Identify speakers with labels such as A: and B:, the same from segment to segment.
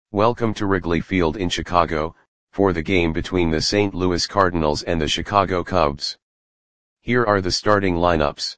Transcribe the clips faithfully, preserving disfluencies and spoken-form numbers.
A: Welcome to Wrigley Field in Chicago, for the game between the Saint Louis Cardinals and the Chicago Cubs. Here are the starting lineups.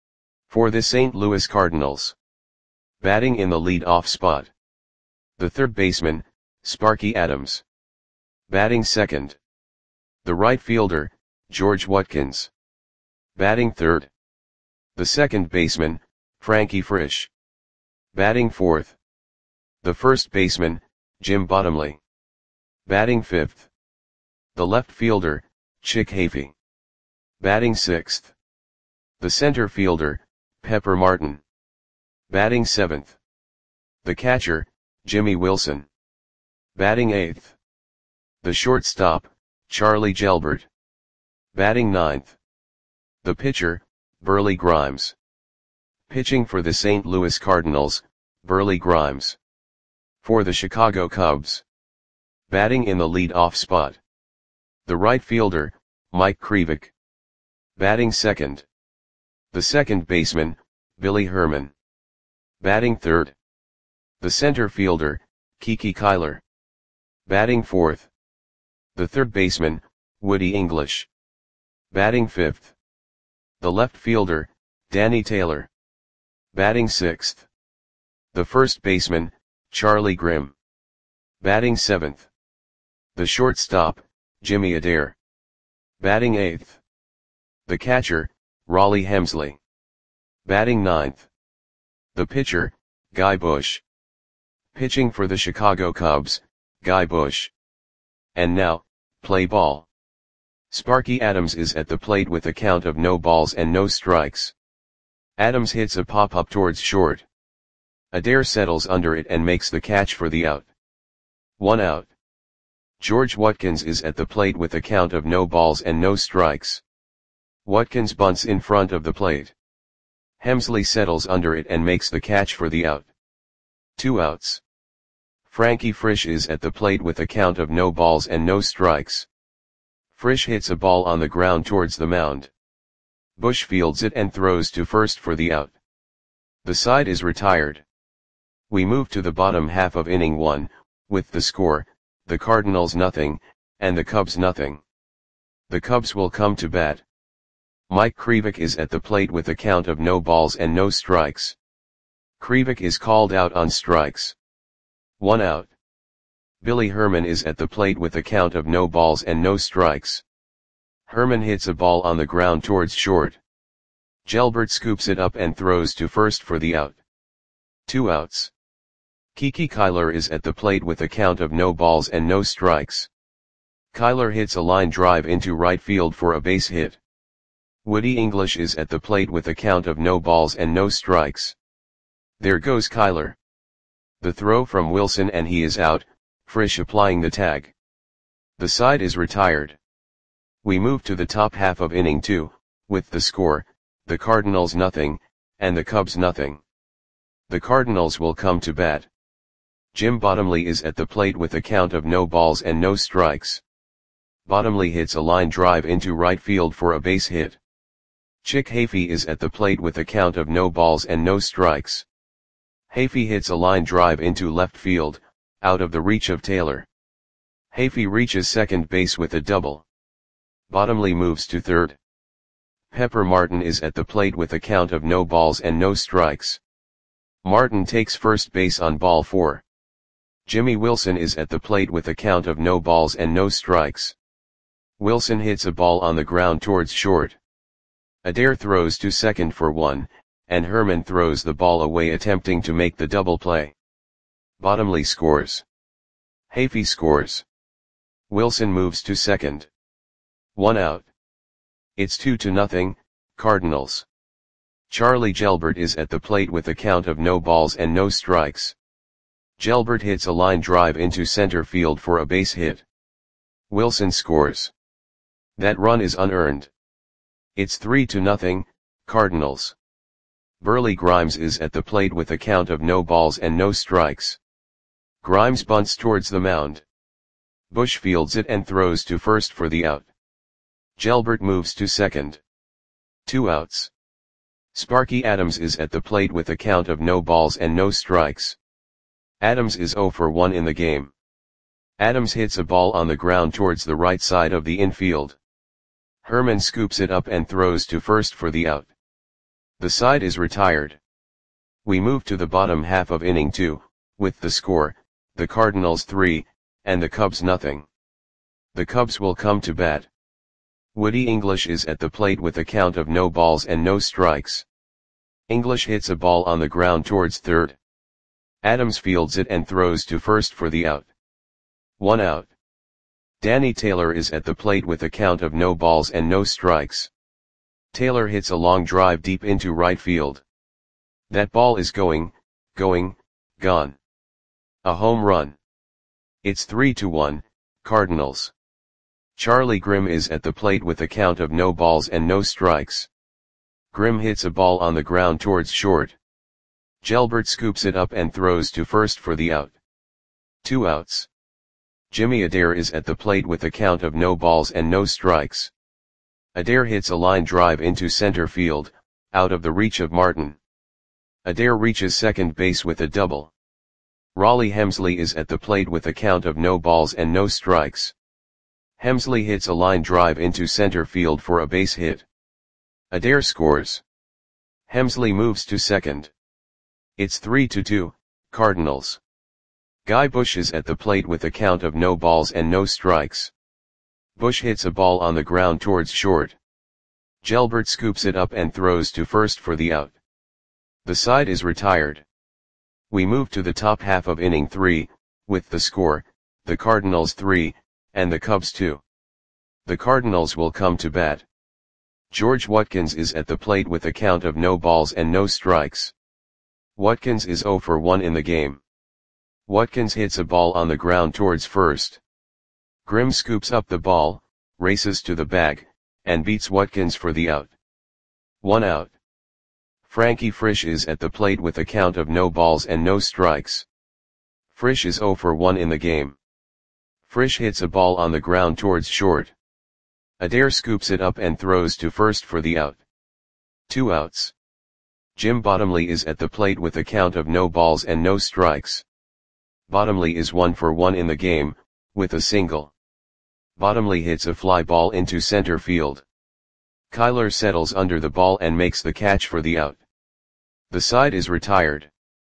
A: For the Saint Louis Cardinals. Batting in the lead-off spot. The third baseman, Sparky Adams. Batting second. The right fielder, George Watkins. Batting third. The second baseman, Frankie Frisch. Batting fourth. The first baseman, Jim Bottomley. Batting fifth. The left fielder, Chick Hafey. Batting sixth. The center fielder, Pepper Martin. Batting seventh. The catcher, Jimmy Wilson. Batting eighth. The shortstop, Charlie Gelbert. Batting ninth. The pitcher, Burley Grimes. Pitching for the Saint Louis Cardinals, Burley Grimes. For the Chicago Cubs. Batting in the lead-off spot. The right fielder, Mike Krivik. Batting second. The second baseman, Billy Herman. Batting third. The center fielder, Kiki Kyler. Batting fourth. The third baseman, Woody English. Batting fifth. The left fielder, Danny Taylor. Batting sixth. The first baseman, Charlie Grimm. Batting seventh. The shortstop, Jimmy Adair. Batting eighth. The catcher, Raleigh Hemsley. Batting ninth. The pitcher, Guy Bush. Pitching for the Chicago Cubs, Guy Bush. And now, play ball. Sparky Adams is at the plate with a count of no balls and no strikes. Adams hits a pop-up towards short. Adair settles under it and makes the catch for the out. One out. George Watkins is at the plate with a count of no balls and no strikes. Watkins bunts in front of the plate. Hemsley settles under it and makes the catch for the out. Two outs. Frankie Frisch is at the plate with a count of no balls and no strikes. Frisch hits a ball on the ground towards the mound. Bush fields it and throws to first for the out. The side is retired. We move to the bottom half of inning one, with the score, the Cardinals nothing, and the Cubs nothing. The Cubs will come to bat. Mike Krivik is at the plate with a count of no balls and no strikes. Krivik is called out on strikes. One out. Billy Herman is at the plate with a count of no balls and no strikes. Herman hits a ball on the ground towards short. Gelbert scoops it up and throws to first for the out. Two outs. Kiki Kyler is at the plate with a count of no balls and no strikes. Kyler hits a line drive into right field for a base hit. Woody English is at the plate with a count of no balls and no strikes. There goes Kyler. The throw from Wilson and he is out, Frisch applying the tag. The side is retired. We move to the top half of inning two, with the score, the Cardinals nothing, and the Cubs nothing. The Cardinals will come to bat. Jim Bottomley is at the plate with a count of no balls and no strikes. Bottomley hits a line drive into right field for a base hit. Chick Hafey is at the plate with a count of no balls and no strikes. Hafey hits a line drive into left field, out of the reach of Taylor. Hafey reaches second base with a double. Bottomley moves to third. Pepper Martin is at the plate with a count of no balls and no strikes. Martin takes first base on ball four. Jimmy Wilson is at the plate with a count of no balls and no strikes. Wilson hits a ball on the ground towards short. Adair throws to second for one, and Herman throws the ball away attempting to make the double play. Bottomley scores. Hafey scores. Wilson moves to second. One out. It's two to nothing, Cardinals. Charlie Gelbert is at the plate with a count of no balls and no strikes. Gelbert hits a line drive into center field for a base hit. Wilson scores. That run is unearned. It's three to nothing, Cardinals. Burley Grimes is at the plate with a count of no balls and no strikes. Grimes bunts towards the mound. Bush fields it and throws to first for the out. Gelbert moves to second. Two outs. Sparky Adams is at the plate with a count of no balls and no strikes. Adams is zero for one in the game. Adams hits a ball on the ground towards the right side of the infield. Herman scoops it up and throws to first for the out. The side is retired. We move to the bottom half of inning two, with the score, the Cardinals three, and the Cubs nothing. The Cubs will come to bat. Woody English is at the plate with a count of no balls and no strikes. English hits a ball on the ground towards third. Adams fields it and throws to first for the out. One out. Danny Taylor is at the plate with a count of no balls and no strikes. Taylor hits a long drive deep into right field. That ball is going, going, gone. A home run. It's three to one, Cardinals. Charlie Grimm is at the plate with a count of no balls and no strikes. Grimm hits a ball on the ground towards short. Gelbert scoops it up and throws to first for the out. Two outs. Jimmy Adair is at the plate with a count of no balls and no strikes. Adair hits a line drive into center field, out of the reach of Martin. Adair reaches second base with a double. Raleigh Hemsley is at the plate with a count of no balls and no strikes. Hemsley hits a line drive into center field for a base hit. Adair scores. Hemsley moves to second. It's three to two, Cardinals. Guy Bush is at the plate with a count of no balls and no strikes. Bush hits a ball on the ground towards short. Gelbert scoops it up and throws to first for the out. The side is retired. We move to the top half of inning three, with the score, the Cardinals three, and the Cubs two. The Cardinals will come to bat. George Watkins is at the plate with a count of no balls and no strikes. Watkins is zero for one in the game. Watkins hits a ball on the ground towards first. Grimm scoops up the ball, races to the bag, and beats Watkins for the out. One out. Frankie Frisch is at the plate with a count of no balls and no strikes. Frisch is zero for one in the game. Frisch hits a ball on the ground towards short. Adair scoops it up and throws to first for the out. Two outs. Jim Bottomley is at the plate with a count of no balls and no strikes. Bottomley is one for one in the game, with a single. Bottomley hits a fly ball into center field. Kyler settles under the ball and makes the catch for the out. The side is retired.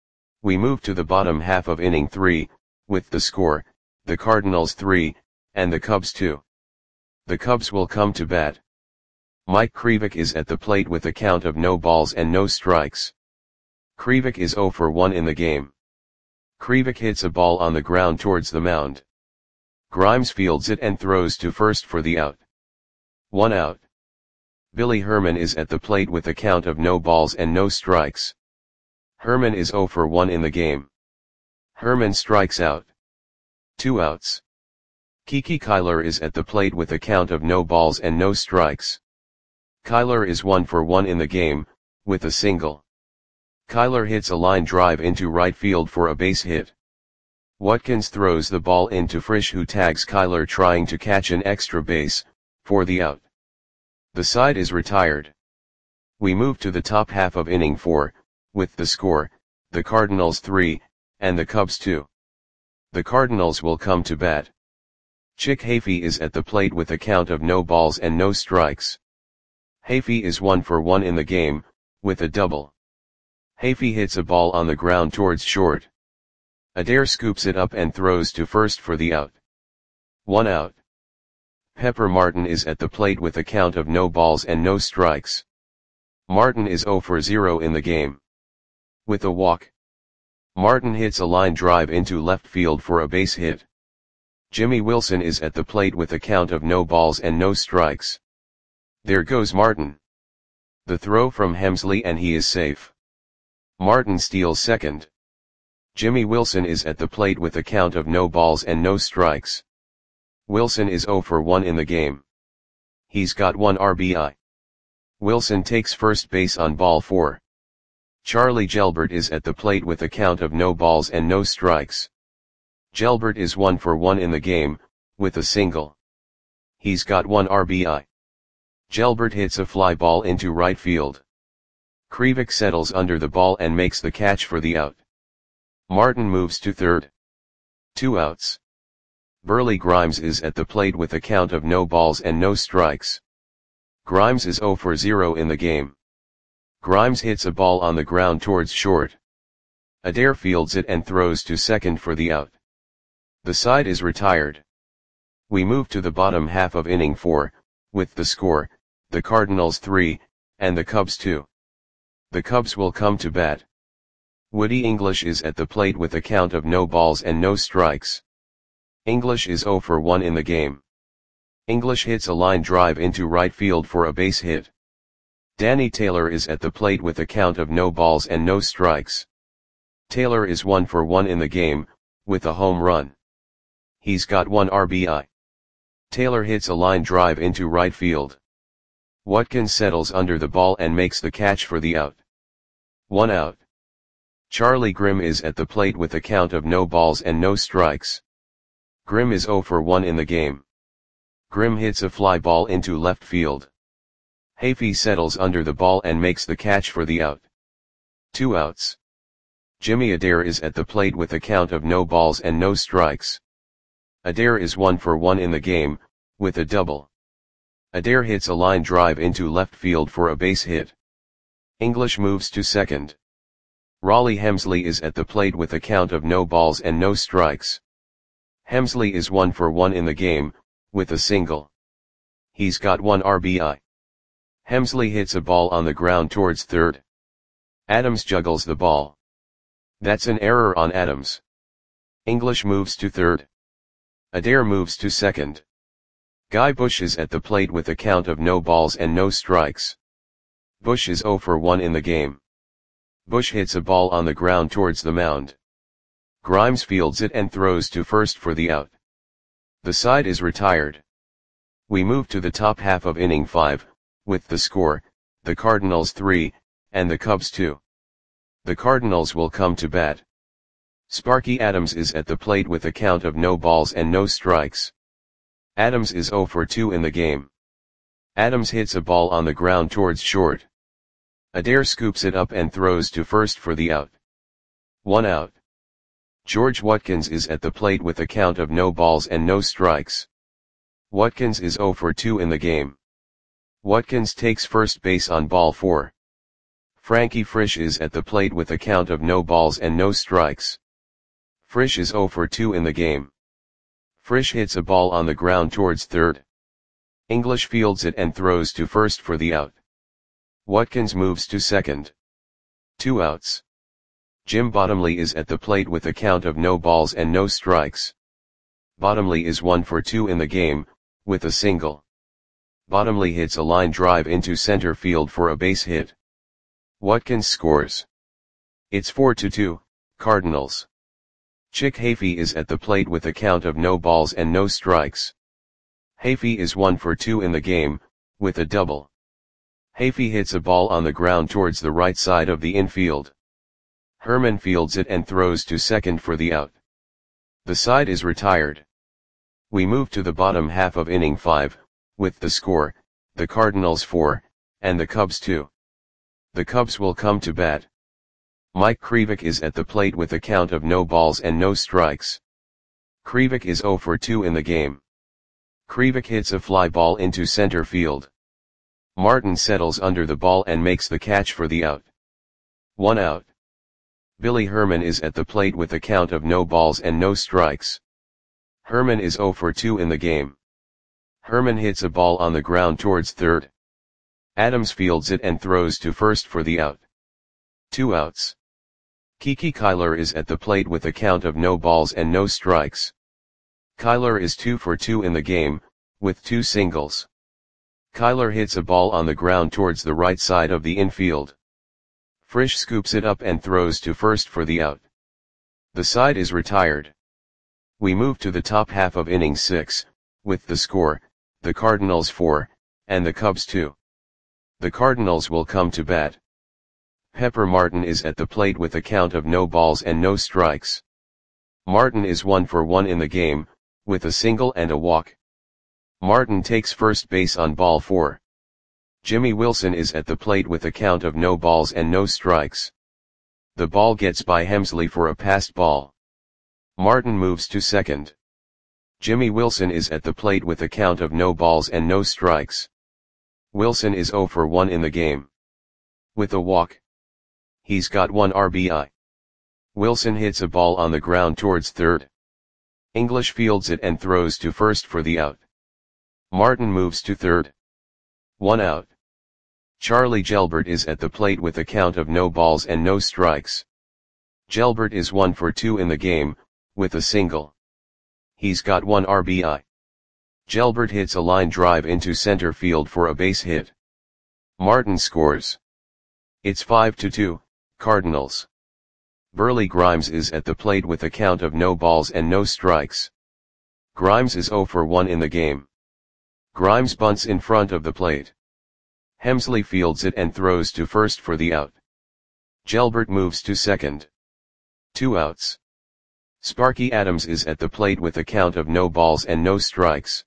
A: We move to the bottom half of inning three, with the score, the Cardinals three, and the Cubs two. The Cubs will come to bat. Mike Krivik is at the plate with a count of no balls and no strikes. Krivik is zero for one in the game. Krivik hits a ball on the ground towards the mound. Grimes fields it and throws to first for the out. One out. Billy Herman is at the plate with a count of no balls and no strikes. Herman is zero for one in the game. Herman strikes out. Two outs. Kiki Kyler is at the plate with a count of no balls and no strikes. Kyler is one for one in the game, with a single. Kyler hits a line drive into right field for a base hit. Watkins throws the ball into Frisch, who tags Kyler trying to catch an extra base, for the out. The side is retired. We move to the top half of inning four, with the score, the Cardinals three, and the Cubs two. The Cardinals will come to bat. Chick Hafey is at the plate with a count of no balls and no strikes. Hafey is one for one in the game, with a double. Hafey hits a ball on the ground towards short. Adair scoops it up and throws to first for the out. One out. Pepper Martin is at the plate with a count of no balls and no strikes. Martin is zero for zero in the game. With a walk. Martin hits a line drive into left field for a base hit. Jimmy Wilson is at the plate with a count of no balls and no strikes. There goes Martin. The throw from Hemsley and he is safe. Martin steals second. Jimmy Wilson is at the plate with a count of no balls and no strikes. Wilson is zero for one in the game. He's got one R B I. Wilson takes first base on ball four. Charlie Gelbert is at the plate with a count of no balls and no strikes. Gelbert is one for one in the game, with a single. He's got one R B I. Gelbert hits a fly ball into right field. Krivik settles under the ball and makes the catch for the out. Martin moves to third. Two outs. Burley Grimes is at the plate with a count of no balls and no strikes. Grimes is zero for zero in the game. Grimes hits a ball on the ground towards short. Adair fields it and throws to second for the out. The side is retired. We move to the bottom half of inning four, with the score, the Cardinals three, and the Cubs two. The Cubs will come to bat. Woody English is at the plate with a count of no balls and no strikes. English is zero for one in the game. English hits a line drive into right field for a base hit. Danny Taylor is at the plate with a count of no balls and no strikes. Taylor is one for one in the game, with a home run. He's got one R B I. Taylor hits a line drive into right field. Watkins settles under the ball and makes the catch for the out. One out. Charlie Grimm is at the plate with a count of no balls and no strikes. Grimm is zero for one in the game. Grimm hits a fly ball into left field. Hafey settles under the ball and makes the catch for the out. Two outs. Jimmy Adair is at the plate with a count of no balls and no strikes. Adair is one for one in the game, with a double. Adair hits a line drive into left field for a base hit. English moves to second. Raleigh Hemsley is at the plate with a count of no balls and no strikes. Hemsley is one for one in the game, with a single. He's got one R B I. Hemsley hits a ball on the ground towards third. Adams juggles the ball. That's an error on Adams. English moves to third. Adair moves to second. Guy Bush is at the plate with a count of no balls and no strikes. Bush is zero for one in the game. Bush hits a ball on the ground towards the mound. Grimes fields it and throws to first for the out. The side is retired. We move to the top half of inning five, with the score, the Cardinals three, and the Cubs two. The Cardinals will come to bat. Sparky Adams is at the plate with a count of no balls and no strikes. Adams is zero for two in the game. Adams hits a ball on the ground towards short. Adair scoops it up and throws to first for the out. One out. George Watkins is at the plate with a count of no balls and no strikes. Watkins is zero for two in the game. Watkins takes first base on ball four. Frankie Frisch is at the plate with a count of no balls and no strikes. Frisch is zero for two in the game. Frisch hits a ball on the ground towards third. English fields it and throws to first for the out. Watkins moves to second. Two outs. Jim Bottomley is at the plate with a count of no balls and no strikes. Bottomley is one for two in the game, with a single. Bottomley hits a line drive into center field for a base hit. Watkins scores. It's four to two, Cardinals. Chick Hafey is at the plate with a count of no balls and no strikes. Hafey is one for two in the game, with a double. Hafey hits a ball on the ground towards the right side of the infield. Herman fields it and throws to second for the out. The side is retired. We move to the bottom half of inning five, with the score, the Cardinals four, and the Cubs two. The Cubs will come to bat. Mike Krivik is at the plate with a count of no balls and no strikes. Krivik is zero for two in the game. Krivik hits a fly ball into center field. Martin settles under the ball and makes the catch for the out. One out. Billy Herman is at the plate with a count of no balls and no strikes. Herman is zero for two in the game. Herman hits a ball on the ground towards third. Adams fields it and throws to first for the out. Two outs. Kiki Kyler is at the plate with a count of no balls and no strikes. Kyler is two for two in the game, with two singles. Kyler hits a ball on the ground towards the right side of the infield. Frisch scoops it up and throws to first for the out. The side is retired. We move to the top half of inning six, with the score, the Cardinals four, and the Cubs two. The Cardinals will come to bat. Pepper Martin is at the plate with a count of no balls and no strikes. Martin is one for one in the game, with a single and a walk. Martin takes first base on ball four. Jimmy Wilson is at the plate with a count of no balls and no strikes. The ball gets by Hemsley for a passed ball. Martin moves to second. Jimmy Wilson is at the plate with a count of no balls and no strikes. Wilson is zero for one in the game. With a walk. He's got one R B I. Wilson hits a ball on the ground towards third. English fields it and throws to first for the out. Martin moves to third. One out. Charlie Gelbert is at the plate with a count of no balls and no strikes. Gelbert is one for two in the game, with a single. He's got one R B I. Gelbert hits a line drive into center field for a base hit. Martin scores. It's five to two, Cardinals. Burley Grimes is at the plate with a count of no balls and no strikes. Grimes is zero for one in the game. Grimes bunts in front of the plate. Hemsley fields it and throws to first for the out. Gelbert moves to second. Two outs. Sparky Adams is at the plate with a count of no balls and no strikes.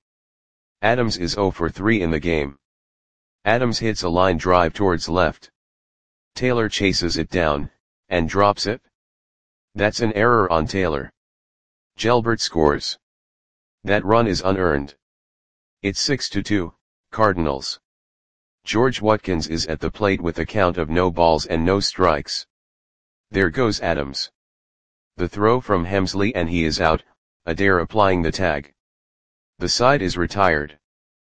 A: Adams is zero for three in the game. Adams hits a line drive towards left. Taylor chases it down, and drops it. That's an error on Taylor. Gelbert scores. That run is unearned. It's six to two, Cardinals. George Watkins is at the plate with a count of no balls and no strikes. There goes Adams. The throw from Hemsley and he is out, Adair applying the tag. The side is retired.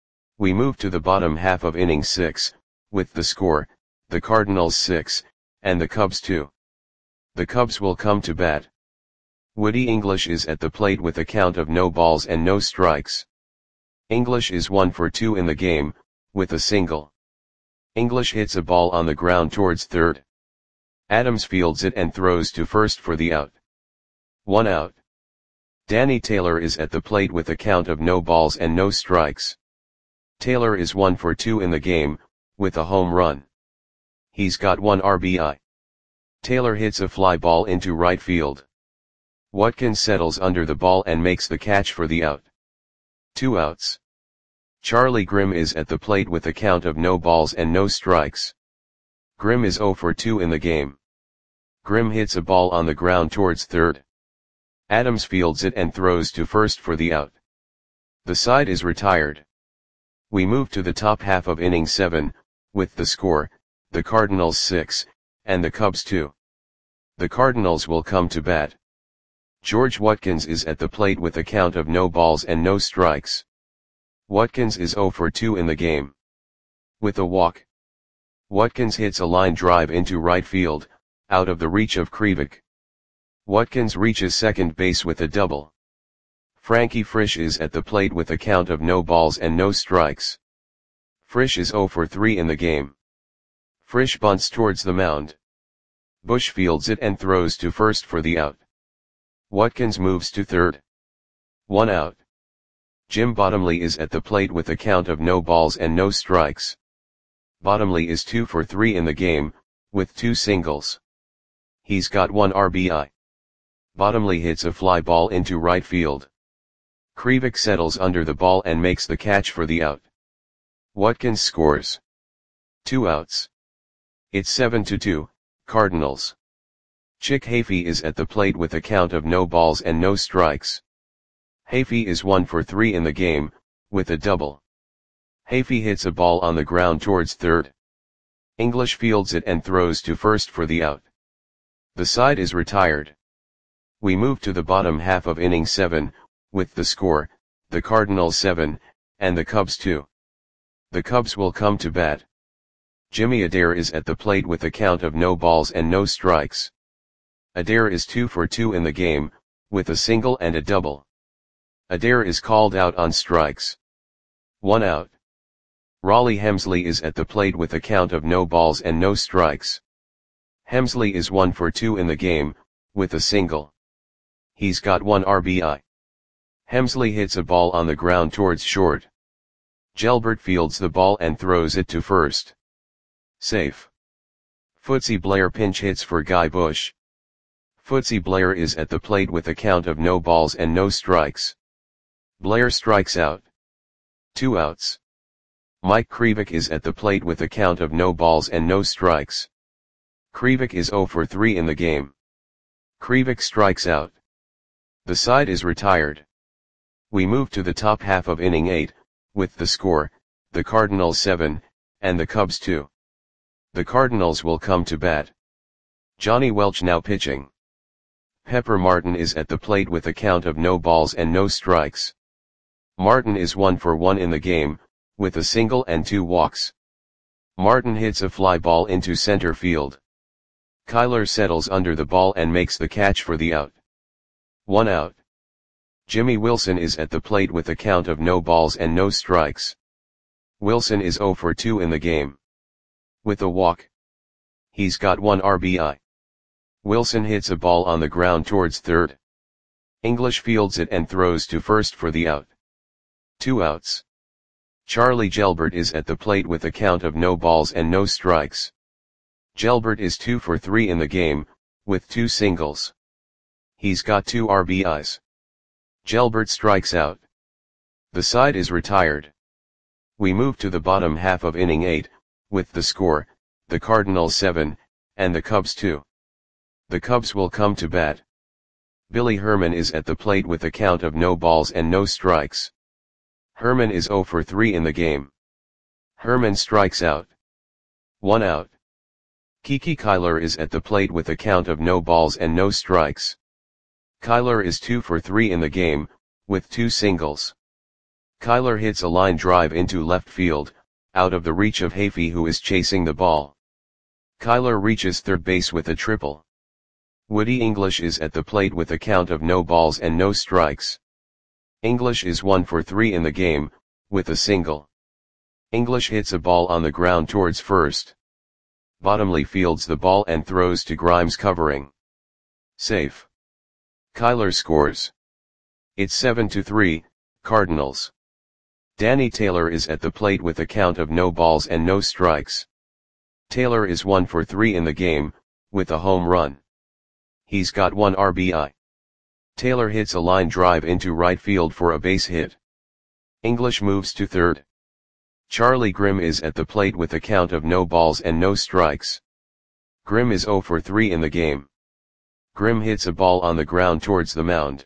A: We move to the bottom half of inning six, with the score, the Cardinals six, and the Cubs two. The Cubs will come to bat. Woody English is at the plate with a count of no balls and no strikes. English is one for two in the game, with a single. English hits a ball on the ground towards third. Adams fields it and throws to first for the out. One out. Danny Taylor is at the plate with a count of no balls and no strikes. Taylor is one for two in the game, with a home run. He's got one R B I. Taylor hits a fly ball into right field. Watkins settles under the ball and makes the catch for the out. Two outs. Charlie Grimm is at the plate with a count of no balls and no strikes. Grimm is zero for two in the game. Grimm hits a ball on the ground towards third. Adams fields it and throws to first for the out. The side is retired. We move to the top half of inning seven, with the score, the Cardinals six, and the Cubs two. The Cardinals will come to bat. George Watkins is at the plate with a count of no balls and no strikes. Watkins is zero for two in the game. With a walk. Watkins hits a line drive into right field, out of the reach of Krivik. Watkins reaches second base with a double. Frankie Frisch is at the plate with a count of no balls and no strikes. Frisch is zero for three in the game. Frisch bunts towards the mound. Bush fields it and throws to first for the out. Watkins moves to third. One out. Jim Bottomley is at the plate with a count of no balls and no strikes. Bottomley is two for three in the game, with two singles. He's got one R B I. Bottomley hits a fly ball into right field. Krivik settles under the ball and makes the catch for the out. Watkins scores. Two outs. It's seven to two, Cardinals. Chick Hafey is at the plate with a count of no balls and no strikes. Hafey is one for three in the game, with a double. Hafey hits a ball on the ground towards third. English fields it and throws to first for the out. The side is retired. We move to the bottom half of inning seven, with the score, the Cardinals seven, and the Cubs two. The Cubs will come to bat. Jimmy Adair is at the plate with a count of no balls and no strikes. Adair is two for two in the game, with a single and a double. Adair is called out on strikes. One out. Raleigh Hemsley is at the plate with a count of no balls and no strikes. Hemsley is one for two in the game, with a single. He's got one R B I. Hemsley hits a ball on the ground towards short. Gelbert fields the ball and throws it to first. Safe. Footsie Blair pinch hits for Guy Bush. Footsie Blair is at the plate with a count of no balls and no strikes. Blair strikes out. Two outs. Mike Krivik is at the plate with a count of no balls and no strikes. Krivik is zero for three in the game. Krivik strikes out. The side is retired. We move to the top half of inning eight, with the score, the Cardinals seven, and the Cubs two. The Cardinals will come to bat. Johnny Welch now pitching. Pepper Martin is at the plate with a count of no balls and no strikes. Martin is one for one in the game, with a single and two walks. Martin hits a fly ball into center field. Kyler settles under the ball and makes the catch for the out. One out. Jimmy Wilson is at the plate with a count of no balls and no strikes. Wilson is zero for two in the game. With a walk. He's got one R B I. Wilson hits a ball on the ground towards third. English fields it and throws to first for the out. Two outs. Charlie Gelbert is at the plate with a count of no balls and no strikes. Gelbert is two for three in the game, with two singles. He's got two R B Is. Gelbert strikes out. The side is retired. We move to the bottom half of inning eight, with the score, the Cardinals seven, and the Cubs two. The Cubs will come to bat. Billy Herman is at the plate with a count of no balls and no strikes. Herman is zero for three in the game. Herman strikes out. One out. Kiki Kyler is at the plate with a count of no balls and no strikes. Kyler is two for three in the game, with two singles. Kyler hits a line drive into left field, out of the reach of Hafey, who is chasing the ball. Kyler reaches third base with a triple. Woody English is at the plate with a count of no balls and no strikes. English is one for three in the game, with a single. English hits a ball on the ground towards first. Bottomley fields the ball and throws to Grimes covering. Safe. Kyler scores. It's seven to three, Cardinals. Danny Taylor is at the plate with a count of no balls and no strikes. Taylor is one for three in the game, with a home run. He's got one R B I. Taylor hits a line drive into right field for a base hit. English moves to third. Charlie Grimm is at the plate with a count of no balls and no strikes. Grimm is zero for three in the game. Grimm hits a ball on the ground towards the mound.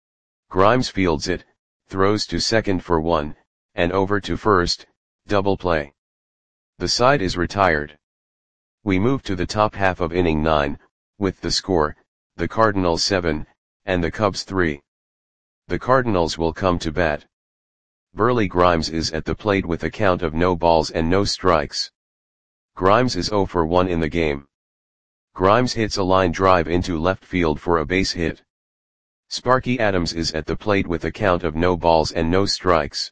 A: Grimes fields it, throws to second for one, and over to first, double play. The side is retired. We move to the top half of inning nine, with the score, the Cardinals seven, and the Cubs three. The Cardinals will come to bat. Burley Grimes is at the plate with a count of no balls and no strikes. Grimes is zero for one in the game. Grimes hits a line drive into left field for a base hit. Sparky Adams is at the plate with a count of no balls and no strikes.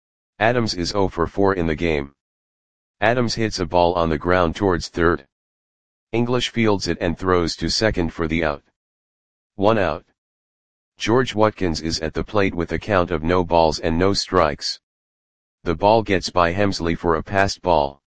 A: Adams is zero for four in the game. Adams hits a ball on the ground towards third. English fields it and throws to second for the out. One out. George Watkins is at the plate with a count of no balls and no strikes. The ball gets by Hemsley for a passed ball.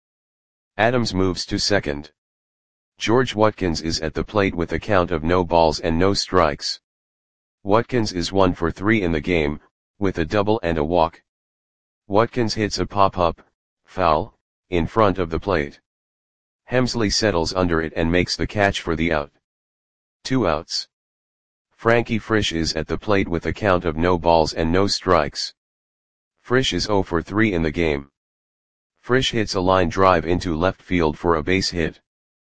A: Adams moves to second. George Watkins is at the plate with a count of no balls and no strikes. Watkins is one for three in the game, with a double and a walk. Watkins hits a pop-up, foul, in front of the plate. Hemsley settles under it and makes the catch for the out. Two outs. Frankie Frisch is at the plate with a count of no balls and no strikes. Frisch is zero for three in the game. Frisch hits a line drive into left field for a base hit.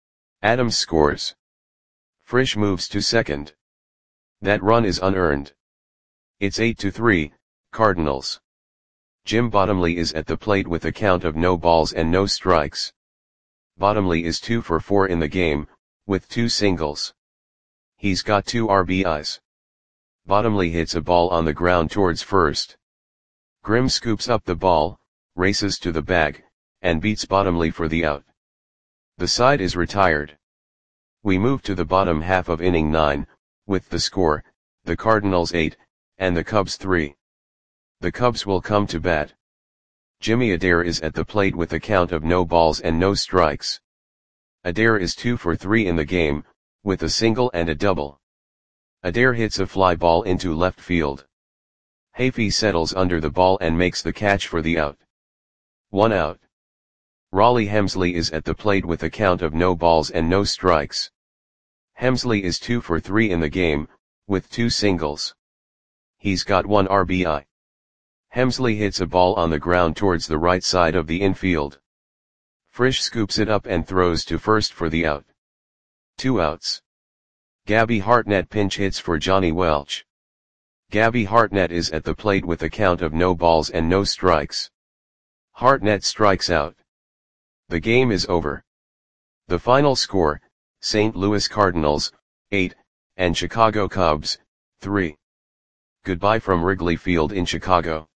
A: Adams scores. Frisch moves to second. That run is unearned. It's eight to three, Cardinals. Jim Bottomley is at the plate with a count of no balls and no strikes. Bottomley is two for four in the game, with two singles. He's got two R B Is. Bottomley hits a ball on the ground towards first. Grimm scoops up the ball, races to the bag, and beats Bottomley for the out. The side is retired. We move to the bottom half of inning nine, with the score, the Cardinals eight, and the Cubs three. The Cubs will come to bat. Jimmy Adair is at the plate with a count of no balls and no strikes. Adair is two for three in the game, with a single and a double. Adair hits a fly ball into left field. Hafey settles under the ball and makes the catch for the out. One out. Rollie Hemsley is at the plate with a count of no balls and no strikes. Hemsley is two for three in the game, with two singles. He's got one R B I. Hemsley hits a ball on the ground towards the right side of the infield. Frisch scoops it up and throws to first for the out. Two outs. Gabby Hartnett pinch hits for Johnny Welch. Gabby Hartnett is at the plate with a count of no balls and no strikes. Hartnett strikes out. The game is over. The final score, Saint Louis Cardinals, eight, and Chicago Cubs, three. Goodbye from Wrigley Field in Chicago.